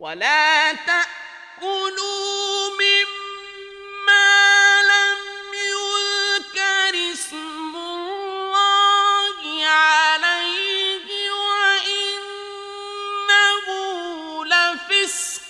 ولا تأكلوا مما لم يذكر اسم الله عليه وإنه لفسق